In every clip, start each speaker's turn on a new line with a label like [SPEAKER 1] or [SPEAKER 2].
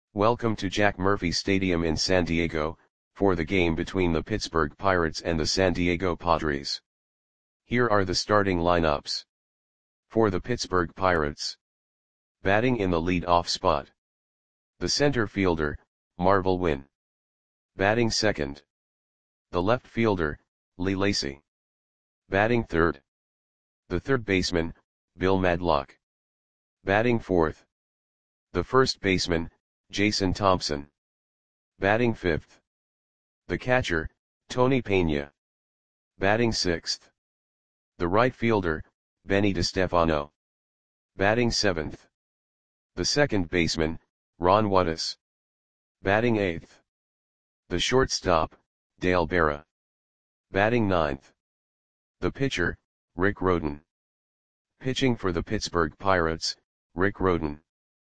[SPEAKER 1] Welcome to Jack Murphy Stadium in San Diego, for the game between the Pittsburgh Pirates and the San Diego Padres. Here are the starting lineups. For the Pittsburgh Pirates. Batting in the lead-off spot. The center fielder, Marvel Wynn. Batting second. The left fielder, Lee Lacy. Batting third. The third baseman, Bill Madlock. Batting fourth. The first baseman, Jason Thompson. Batting fifth. The catcher, Tony Pena. Batting sixth. The right fielder, Benny DiStefano. Batting seventh. The second baseman, Ron Wattis. Batting eighth. The shortstop, Dale Berra. Batting ninth. The pitcher, Rick Rhoden. Pitching for the Pittsburgh Pirates, Rick Rhoden.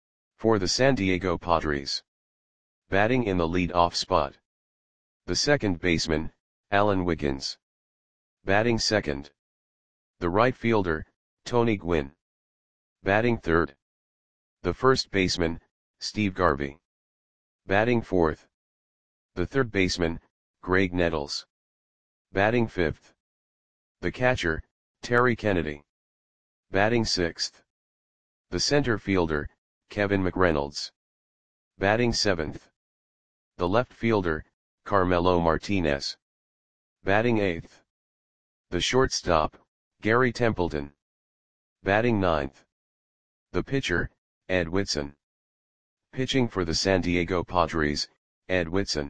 [SPEAKER 1] For the San Diego Padres. Batting in the lead-off spot. The second baseman, Alan Wiggins. Batting second. The right fielder, Tony Gwynn. Batting third. The first baseman, Steve Garvey. Batting fourth. The third baseman, Graig Nettles. Batting fifth. The catcher, Terry Kennedy. Batting sixth. The center fielder, Kevin McReynolds. Batting seventh. The left fielder, Carmelo Martinez. Batting eighth. The shortstop, Gary Templeton. Batting ninth. The pitcher, Ed Whitson. Pitching for the San Diego Padres, Ed Whitson.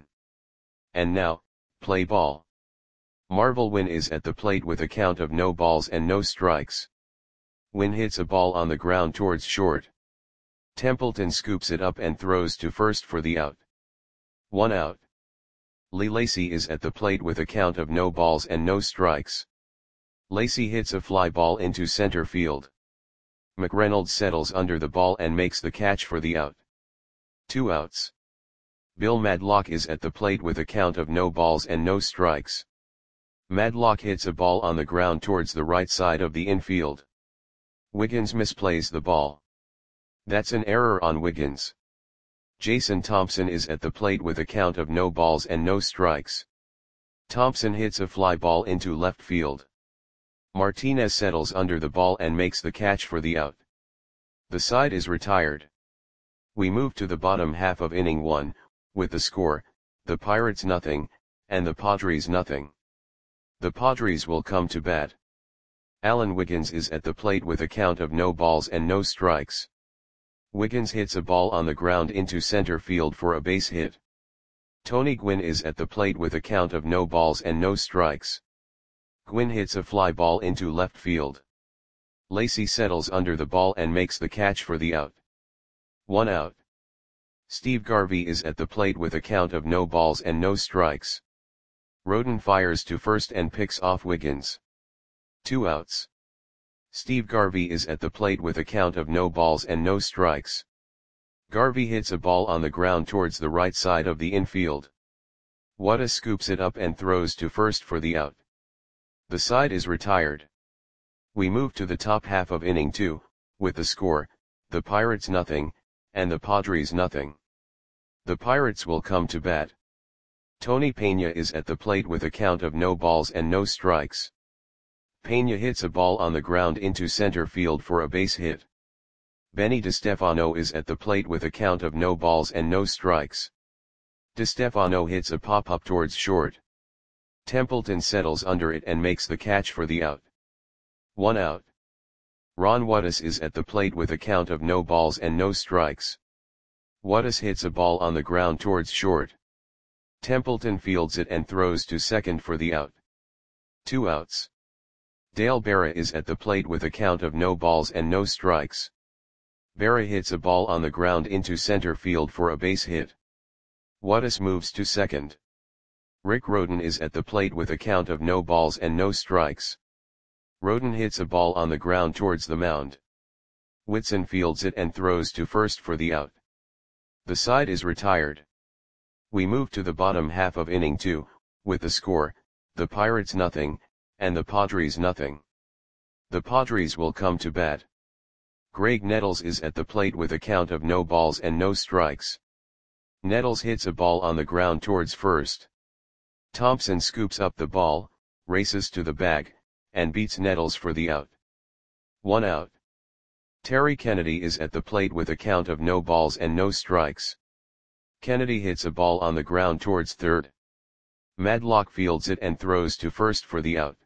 [SPEAKER 1] And now, play ball. Marvel Wynn is at the plate with a count of no balls and no strikes. Wynn hits a ball on the ground towards short. Templeton scoops it up and throws to first for the out. 1 out. Lee Lacy is at the plate with a count of no balls and no strikes. Lacy hits a fly ball into center field. McReynolds settles under the ball and makes the catch for the out. 2 outs. Bill Madlock is at the plate with a count of no balls and no strikes. Madlock hits a ball on the ground towards the right side of the infield. Wiggins misplays the ball. That's an error on Wiggins. Jason Thompson is at the plate with a count of no balls and no strikes. Thompson hits a fly ball into left field. Martinez settles under the ball and makes the catch for the out. The side is retired. We move to the bottom half of inning 1, with the score, the Pirates nothing, and the Padres nothing. The Padres will come to bat. Alan Wiggins is at the plate with a count of no balls and no strikes. Wiggins hits a ball on the ground into center field for a base hit. Tony Gwynn is at the plate with a count of no balls and no strikes. Gwynn hits a fly ball into left field. Lacy settles under the ball and makes the catch for the out. 1 out. Steve Garvey is at the plate with a count of no balls and no strikes. Rhoden fires to first and picks off Wiggins. 2 outs. Steve Garvey is at the plate with a count of no balls and no strikes. Garvey hits a ball on the ground towards the right side of the infield. Wattis scoops it up and throws to first for the out. The side is retired. We move to the top half of inning 2, with the score, the Pirates nothing, and the Padres nothing. The Pirates will come to bat. Tony Pena is at the plate with a count of no balls and no strikes. Pena hits a ball on the ground into center field for a base hit. Benny DiStefano is at the plate with a count of no balls and no strikes. DiStefano hits a pop-up towards short. Templeton settles under it and makes the catch for the out. 1 out. Ron Wattis is at the plate with a count of no balls and no strikes. Wattis hits a ball on the ground towards short. Templeton fields it and throws to second for the out. 2 outs. Dale Berra is at the plate with a count of no balls and no strikes. Berra hits a ball on the ground into center field for a base hit. Wattis moves to second. Rick Rhoden is at the plate with a count of no balls and no strikes. Rhoden hits a ball on the ground towards the mound. Whitson fields it and throws to first for the out. The side is retired. We move to the bottom half of inning 2, with the score, the Pirates nothing, and the Padres nothing. The Padres will come to bat. Graig Nettles is at the plate with a count of no balls and no strikes. Nettles hits a ball on the ground towards first. Thompson scoops up the ball, races to the bag, and beats Nettles for the out. 1 out. Terry Kennedy is at the plate with a count of no balls and no strikes. Kennedy hits a ball on the ground towards third. Madlock fields it and throws to first for the out.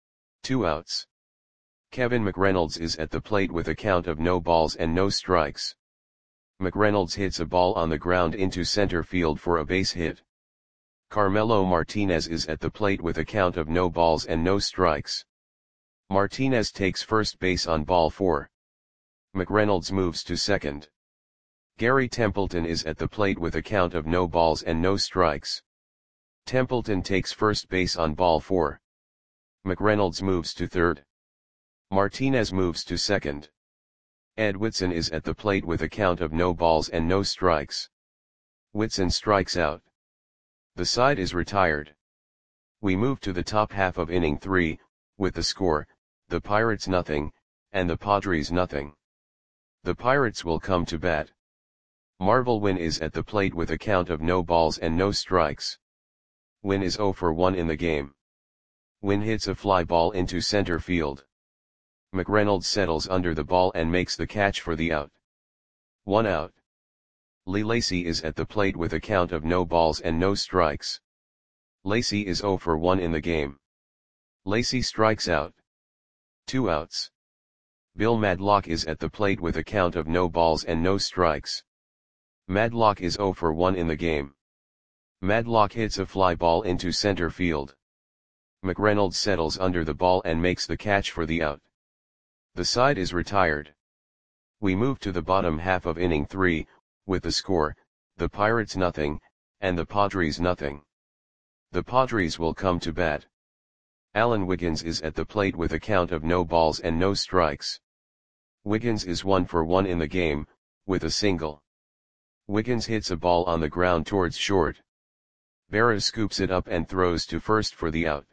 [SPEAKER 1] 2 outs. Kevin McReynolds is at the plate with a count of no balls and no strikes. McReynolds hits a ball on the ground into center field for a base hit. Carmelo Martinez is at the plate with a count of no balls and no strikes. Martinez takes first base on ball 4. McReynolds moves to second. Gary Templeton is at the plate with a count of no balls and no strikes. Templeton takes first base on ball 4. McReynolds moves to third. Martinez moves to second. Ed Whitson is at the plate with a count of no balls and no strikes. Whitson strikes out. The side is retired. We move to the top half of inning 3, with the score, the Pirates nothing, and the Padres nothing. The Pirates will come to bat. Marvel Wynn is at the plate with a count of no balls and no strikes. Wynn is 0 for 1 in the game. Wynn hits a fly ball into center field. McReynolds settles under the ball and makes the catch for the out. 1 out. Lee Lacy is at the plate with a count of no balls and no strikes. Lacy is 0 for 1 in the game. Lacy strikes out. 2 outs. Bill Madlock is at the plate with a count of no balls and no strikes. Madlock is 0 for 1 in the game. Madlock hits a fly ball into center field. McReynolds settles under the ball and makes the catch for the out. The side is retired. We move to the bottom half of inning 3, with the score, the Pirates nothing, and the Padres nothing. The Padres will come to bat. Alan Wiggins is at the plate with a count of no balls and no strikes. Wiggins is 1 for 1 in the game, with a single. Wiggins hits a ball on the ground towards short. Berra scoops it up and throws to first for the out.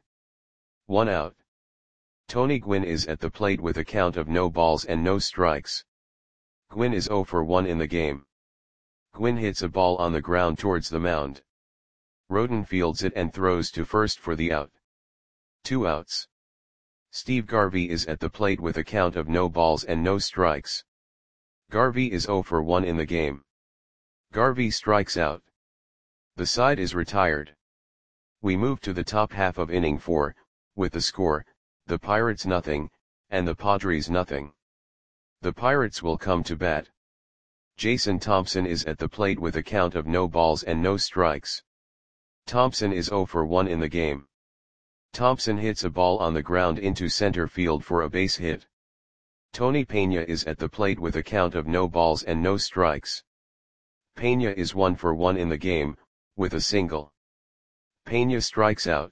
[SPEAKER 1] 1 out. Tony Gwynn is at the plate with a count of no balls and no strikes. Gwynn is 0 for 1 in the game. Gwynn hits a ball on the ground towards the mound. Roden fields it and throws to first for the out. 2 outs. Steve Garvey is at the plate with a count of no balls and no strikes. Garvey is 0 for 1 in the game. Garvey strikes out. The side is retired. We move to the top half of inning 4, with the score, the Pirates nothing, and the Padres nothing. The Pirates will come to bat. Jason Thompson is at the plate with a count of no balls and no strikes. Thompson is 0 for 1 in the game. Thompson hits a ball on the ground into center field for a base hit. Tony Pena is at the plate with a count of no balls and no strikes. Pena is 1 for 1 in the game, with a single. Pena strikes out.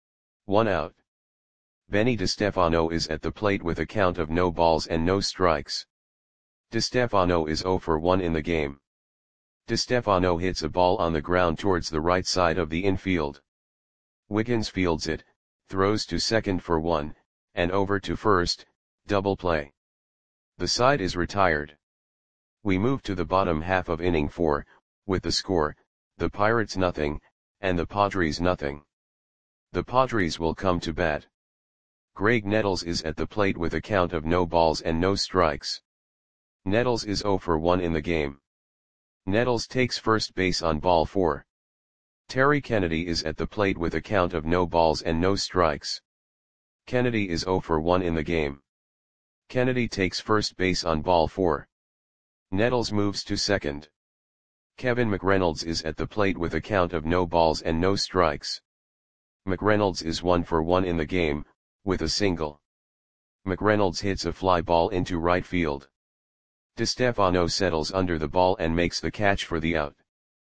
[SPEAKER 1] 1 out. Benny DeStefano is at the plate with a count of no balls and no strikes. DeStefano is 0 for 1 in the game. DeStefano hits a ball on the ground towards the right side of the infield. Wiggins fields it, throws to second for 1, and over to first, double play. The side is retired. We move to the bottom half of inning 4, with the score, the Pirates nothing, and the Padres nothing. The Padres will come to bat. Greg Nettles is at the plate with a count of no balls and no strikes. Nettles is 0 for 1 in the game. Nettles takes first base on ball 4. Terry Kennedy is at the plate with a count of no balls and no strikes. Kennedy is 0 for 1 in the game. Kennedy takes first base on ball 4. Nettles moves to second. Kevin McReynolds is at the plate with a count of no balls and no strikes. McReynolds is 1 for 1 in the game, with a single. McReynolds hits a fly ball into right field. DeStefano settles under the ball and makes the catch for the out.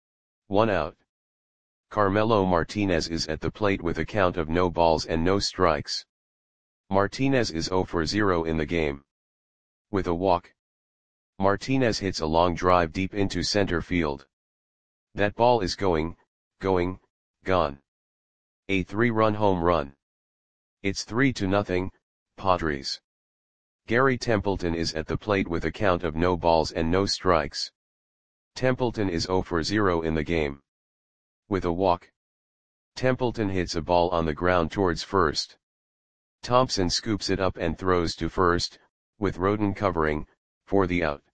[SPEAKER 1] 1 out. Carmelo Martinez is at the plate with a count of no balls and no strikes. Martinez is 0 for 0 in the game. With a walk. Martinez hits a long drive deep into center field. That ball is going, gone. A 3-run home run. It's 3-0, Padres. Gary Templeton is at the plate with a count of no balls and no strikes. Templeton is 0 for 0 in the game. With a walk, Templeton hits a ball on the ground towards first. Thompson scoops it up and throws to first, with Roden covering, for the out.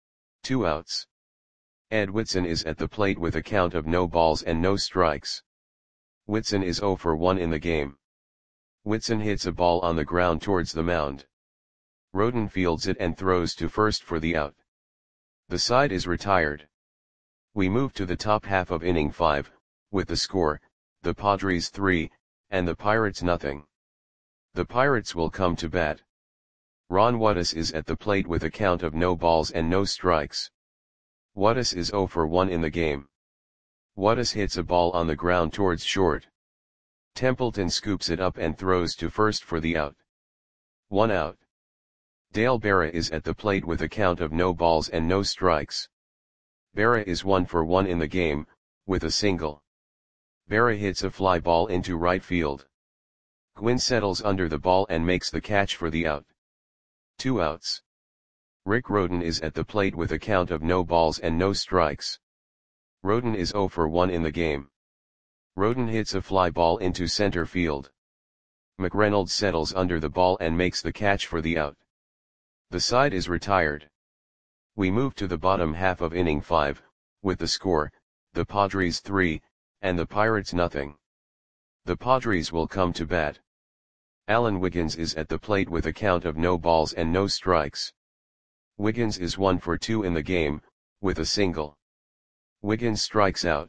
[SPEAKER 1] 2 outs. Ed Whitson is at the plate with a count of no balls and no strikes. Whitson is 0 for 1 in the game. Whitson hits a ball on the ground towards the mound. Roden fields it and throws to first for the out. The side is retired. We move to the top half of inning 5, with the score, the Padres 3, and the Pirates nothing. The Pirates will come to bat. Ron Wattis is at the plate with a count of no balls and no strikes. Wattis is 0 for 1 in the game. Wattis hits a ball on the ground towards short. Templeton scoops it up and throws to first for the out. 1 out. Dale Berra is at the plate with a count of no balls and no strikes. Berra is 1 for 1 in the game, with a single. Berra hits a fly ball into right field. Gwynn settles under the ball and makes the catch for the out. 2 outs. Rick Roden is at the plate with a count of no balls and no strikes. Roden is 0 for 1 in the game. Roden hits a fly ball into center field. McReynolds settles under the ball and makes the catch for the out. The side is retired. We move to the bottom half of inning 5, with the score, the Padres 3, and the Pirates nothing. The Padres will come to bat. Alan Wiggins is at the plate with a count of no balls and no strikes. Wiggins is 1 for 2 in the game, with a single. Wiggins strikes out.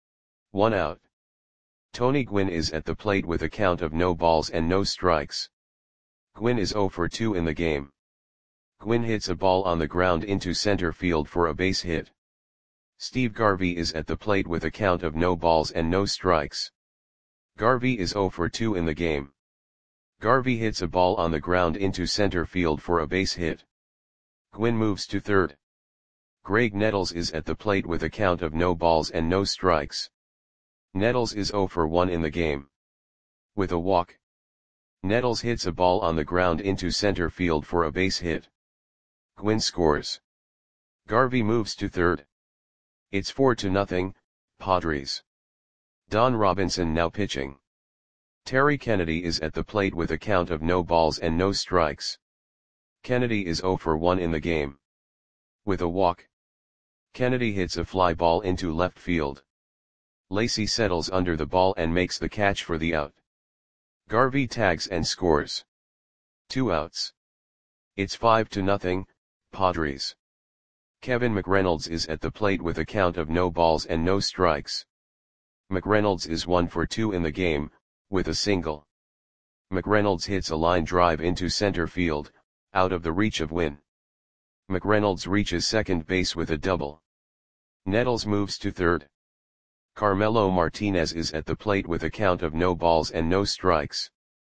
[SPEAKER 1] 1 out. Tony Gwynn is at the plate with a count of no balls and no strikes. Gwynn is 0 for 2 in the game. Gwynn hits a ball on the ground into center field for a base hit. Steve Garvey is at the plate with a count of no balls and no strikes. Garvey is 0 for 2 in the game. Garvey hits a ball on the ground into center field for a base hit. Gwynn moves to third. Greg Nettles is at the plate with a count of no balls and no strikes. Nettles is 0 for 1 in the game. With a walk, Nettles hits a ball on the ground into center field for a base hit. Gwynn scores. Garvey moves to third. It's 4-0, Padres. Don Robinson now pitching. Terry Kennedy is at the plate with a count of no balls and no strikes. Kennedy is 0 for 1 in the game. With a walk, Kennedy hits a fly ball into left field. Lacy settles under the ball and makes the catch for the out. Garvey tags and scores. 2 outs. It's 5-0, Padres. Kevin McReynolds is at the plate with a count of no balls and no strikes. McReynolds is 1 for 2 in the game, with a single. McReynolds hits a line drive into center field, out of the reach of Wynn. McReynolds reaches second base with a double. Nettles moves to third. Carmelo Martinez is at the plate with a count of no balls and no strikes.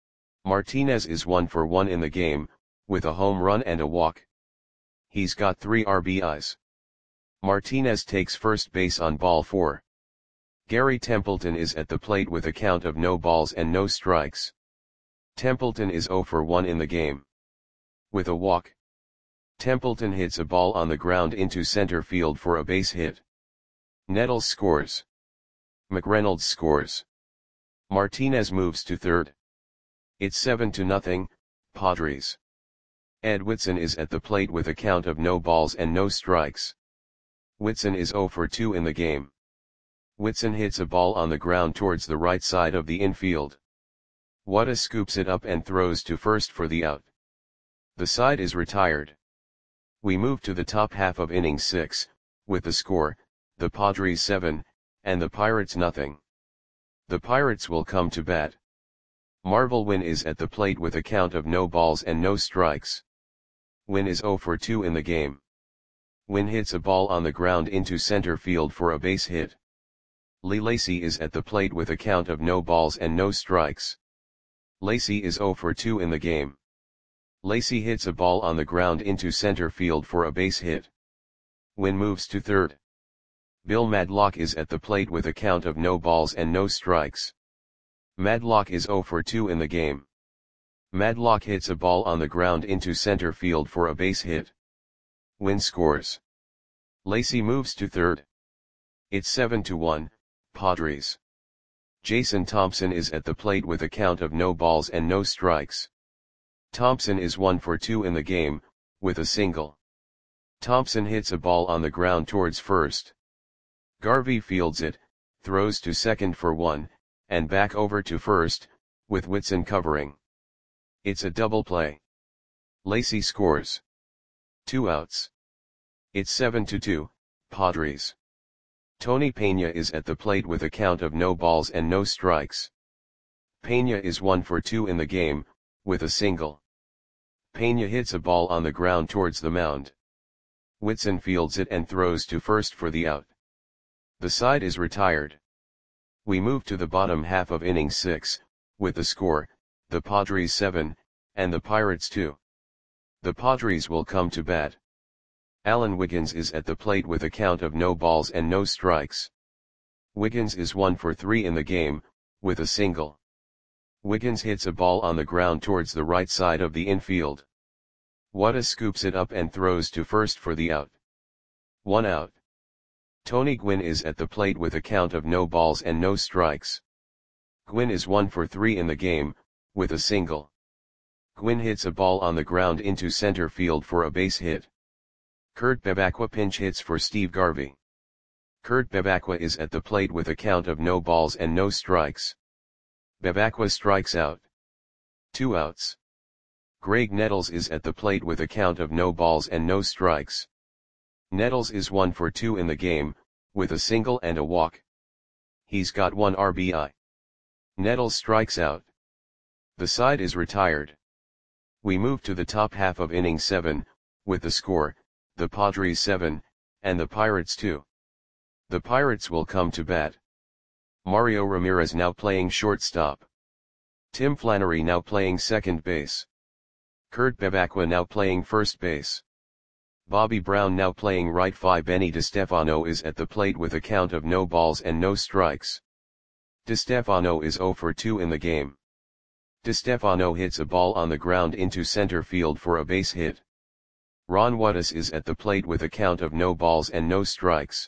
[SPEAKER 1] Martinez is 1 for 1 in the game, with a home run and a walk. He's got 3 RBIs. Martinez takes first base on ball 4. Gary Templeton is at the plate with a count of no balls and no strikes. Templeton is 0 for 1 in the game. With a walk, Templeton hits a ball on the ground into center field for a base hit. Nettles scores. McReynolds scores. Martinez moves to third. It's 7-0, Padres. Ed Whitson is at the plate with a count of no balls and no strikes. Whitson is 0 for 2 in the game. Whitson hits a ball on the ground towards the right side of the infield. Wattis scoops it up and throws to first for the out. The side is retired. We move to the top half of inning 6, with the score, the Padres 7, and the Pirates nothing. The Pirates will come to bat. Marvel Wynn is at the plate with a count of no balls and no strikes. Wynn is 0 for 2 in the game. Wynn hits a ball on the ground into center field for a base hit. Lee Lacy is at the plate with a count of no balls and no strikes. Lacy is 0 for 2 in the game. Lacy hits a ball on the ground into center field for a base hit. Wynn moves to third. Bill Madlock is at the plate with a count of no balls and no strikes. Madlock is 0 for 2 in the game. Madlock hits a ball on the ground into center field for a base hit. Wynn scores. Lacy moves to third. It's 7-1, Padres. Jason Thompson is at the plate with a count of no balls and no strikes. Thompson is 1 for 2 in the game, with a single. Thompson hits a ball on the ground towards first. Garvey fields it, throws to second for 1, and back over to first, with Whitson covering. It's a double play. Lacy scores. 2 outs. It's 7-2, Padres. Tony Peña is at the plate with a count of no balls and no strikes. Peña is 1 for 2 in the game, with a single. Peña hits a ball on the ground towards the mound. Whitson fields it and throws to first for the out. The side is retired. We move to the bottom half of inning 6, with the score, the Padres 7, and the Pirates 2. The Padres will come to bat. Alan Wiggins is at the plate with a count of no balls and no strikes. Wiggins is 1 for 3 in the game, with a single. Wiggins hits a ball on the ground towards the right side of the infield. Wada scoops it up and throws to first for the out. 1 out. Tony Gwynn is at the plate with a count of no balls and no strikes. Gwynn is 1 for 3 in the game, with a single. Gwynn hits a ball on the ground into center field for a base hit. Kurt Bevacqua pinch hits for Steve Garvey. Kurt Bevacqua is at the plate with a count of no balls and no strikes. Bevacqua strikes out. 2 outs. Greg Nettles is at the plate with a count of no balls and no strikes. Nettles is 1 for 2 in the game, with a single and a walk. He's got 1 RBI. Nettles strikes out. The side is retired. We move to the top half of inning 7, with the score, the Padres 7, and the Pirates 2. The Pirates will come to bat. Mario Ramirez now playing shortstop. Tim Flannery now playing second base. Kurt Bevacqua now playing first base. Bobby Brown now playing right. Benny DeStefano is at the plate with a count of no balls and no strikes. DeStefano is 0 for 2 in the game. DeStefano hits a ball on the ground into center field for a base hit. Ron Wattis is at the plate with a count of no balls and no strikes.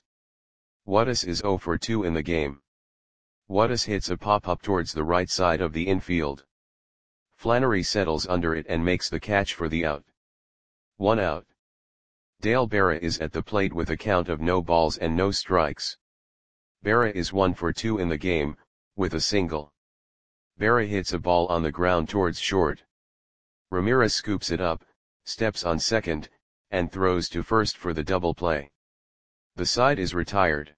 [SPEAKER 1] Wattis is 0 for 2 in the game. Wattis hits a pop-up towards the right side of the infield. Flannery settles under it and makes the catch for the out. 1 out. Dale Berra is at the plate with a count of no balls and no strikes. Berra is 1 for 2 in the game, with a single. Berra hits a ball on the ground towards short. Ramirez scoops it up, steps on second, and throws to first for the double play. The side is retired.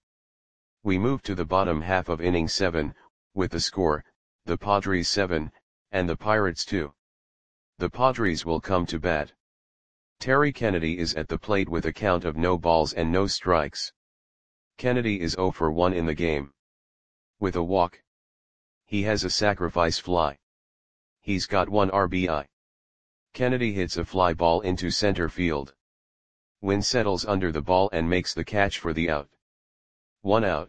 [SPEAKER 1] We move to the bottom half of inning 7, with the score, the Padres 7, and the Pirates 2. The Padres will come to bat. Terry Kennedy is at the plate with a count of no balls and no strikes. Kennedy is 0 for 1 in the game. With a walk. He has a sacrifice fly. He's got 1 RBI. Kennedy hits a fly ball into center field. Wynn settles under the ball and makes the catch for the out. 1 out.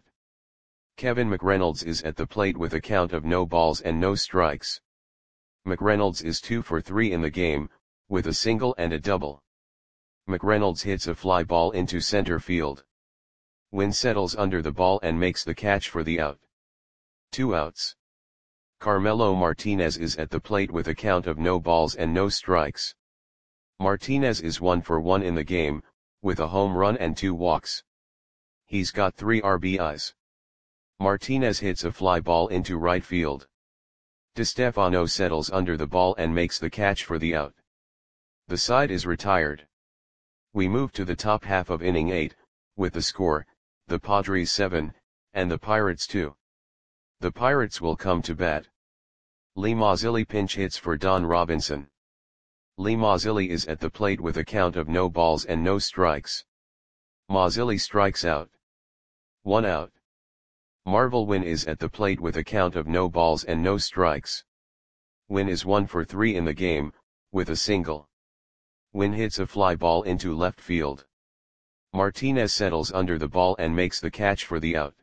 [SPEAKER 1] Kevin McReynolds is at the plate with a count of no balls and no strikes. McReynolds is 2 for 3 in the game, with a single and a double. McReynolds hits a fly ball into center field. Wynn settles under the ball and makes the catch for the out. 2 outs. Carmelo Martinez is at the plate with a count of no balls and no strikes. Martinez is 1 for 1 in the game, with a home run and 2 walks. He's got 3 RBIs. Martinez hits a fly ball into right field. DeStefano settles under the ball and makes the catch for the out. The side is retired. We move to the top half of inning 8, with the score, the Padres 7, and the Pirates 2. The Pirates will come to bat. Lee Mazzilli pinch hits for Don Robinson. Lee Mazzilli is at the plate with a count of no balls and no strikes. Mazzilli strikes out. 1 out. Marvel Wynn is at the plate with a count of no balls and no strikes. Wynn is 1 for 3 in the game, with a single. Wynn hits a fly ball into left field. Martinez settles under the ball and makes the catch for the out.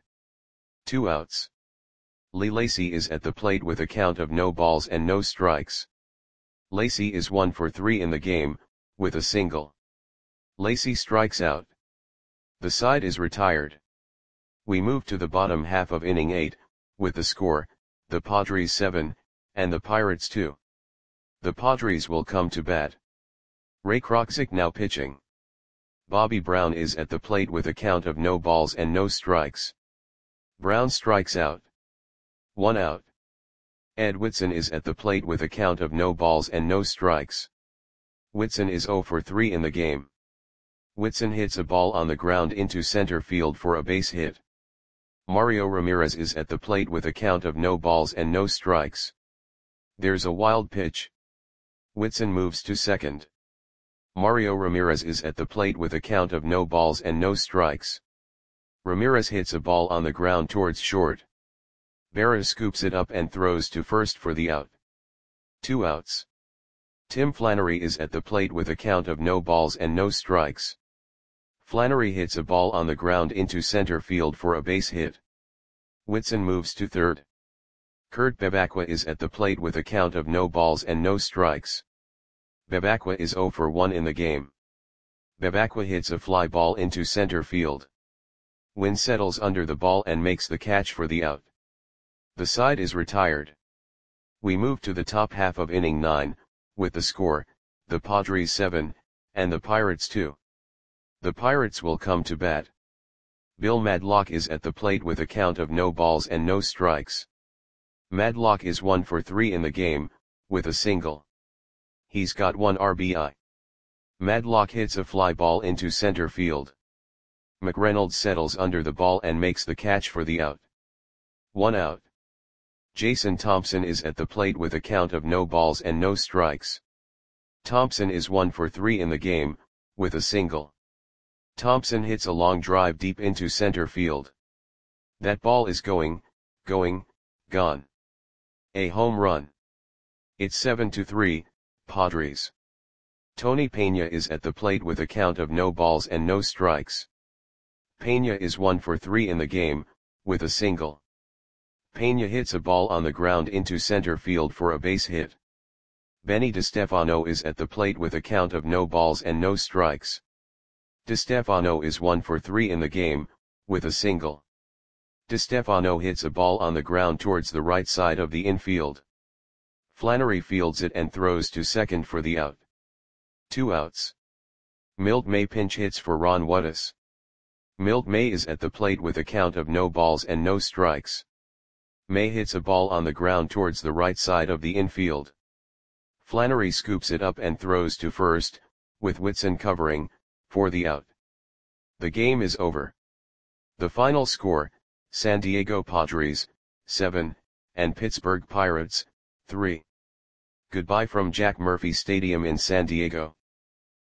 [SPEAKER 1] 2 outs. Lee Lacy is at the plate with a count of no balls and no strikes. Lacy is 1 for 3 in the game, with a single. Lacy strikes out. The side is retired. We move to the bottom half of inning 8, with the score, the Padres 7, and the Pirates 2. The Padres will come to bat. Ray Kroczek now pitching. Bobby Brown is at the plate with a count of no balls and no strikes. Brown strikes out. 1 out. Ed Whitson is at the plate with a count of no balls and no strikes. Whitson is 0 for 3 in the game. Whitson hits a ball on the ground into center field for a base hit. Mario Ramirez is at the plate with a count of no balls and no strikes. There's a wild pitch. Whitson moves to second. Mario Ramirez is at the plate with a count of no balls and no strikes. Ramirez hits a ball on the ground towards short. Berra scoops it up and throws to first for the out. 2 outs. Tim Flannery is at the plate with a count of no balls and no strikes. Flannery hits a ball on the ground into center field for a base hit. Whitson moves to third. Kurt Bebacqua is at the plate with a count of no balls and no strikes. Bebacqua is 0 for 1 in the game. Bebacqua hits a fly ball into center field. Wynn settles under the ball and makes the catch for the out. The side is retired. We move to the top half of inning 9, with the score, the Padres 7, and the Pirates 2. The Pirates will come to bat. Bill Madlock is at the plate with a count of no balls and no strikes. Madlock is 1 for 3 in the game, with a single. He's got 1 RBI. Madlock hits a fly ball into center field. McReynolds settles under the ball and makes the catch for the out. 1 out. Jason Thompson is at the plate with a count of no balls and no strikes. Thompson is 1 for 3 in the game, with a single. Thompson hits a long drive deep into center field. That ball is gone. A home run. It's 7-3, Padres. Tony Peña is at the plate with a count of no balls and no strikes. Peña is 1 for 3 in the game, with a single. Peña hits a ball on the ground into center field for a base hit. Benny DeStefano is at the plate with a count of no balls and no strikes. DeStefano is 1 for 3 in the game, with a single. DeStefano hits a ball on the ground towards the right side of the infield. Flannery fields it and throws to second for the out. 2 outs. Milt May pinch hits for Ron Wutis. Milt May is at the plate with a count of no balls and no strikes. May hits a ball on the ground towards the right side of the infield. Flannery scoops it up and throws to first, with Whitson covering, for the out. The game is over. The final score, San Diego Padres, 7, and Pittsburgh Pirates, 3. Goodbye from Jack Murphy Stadium in San Diego.